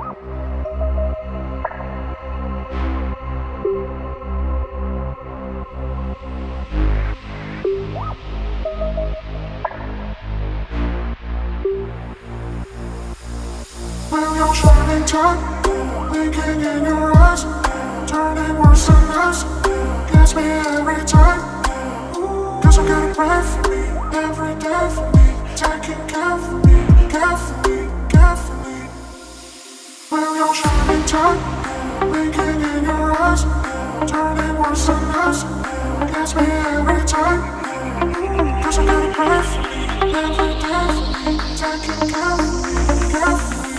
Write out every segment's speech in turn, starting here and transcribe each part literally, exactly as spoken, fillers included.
Well, you're shining time, blinking in your eyes, turning worse and less. Gets me every time. Cause I gotta pray for me, every day for me, taking care for me, care for me, care for me. Well, you're shining time, blinking in your eyes, turning worse and less. Gets me every time. Cause I gotta pray for me, every day for me, taking care for me, care for me.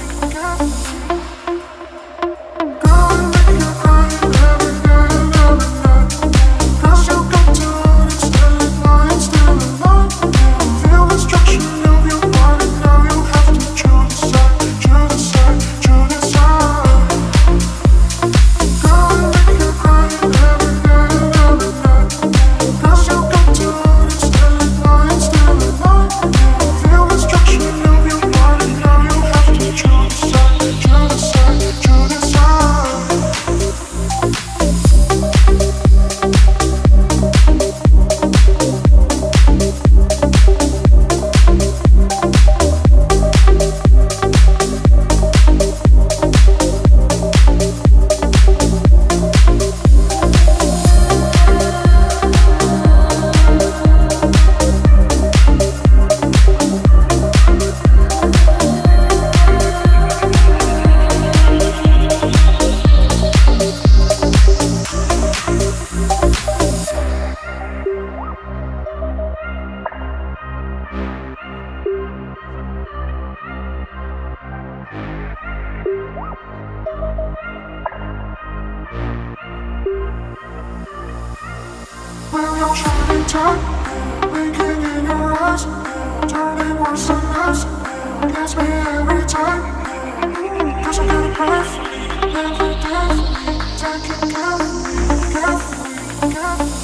Well, you're shining time, blinking in your eyes, turning worse and less. Gets me every time. Cause I gotta pray for me, every day for me, taking care of me, care for me, care for me.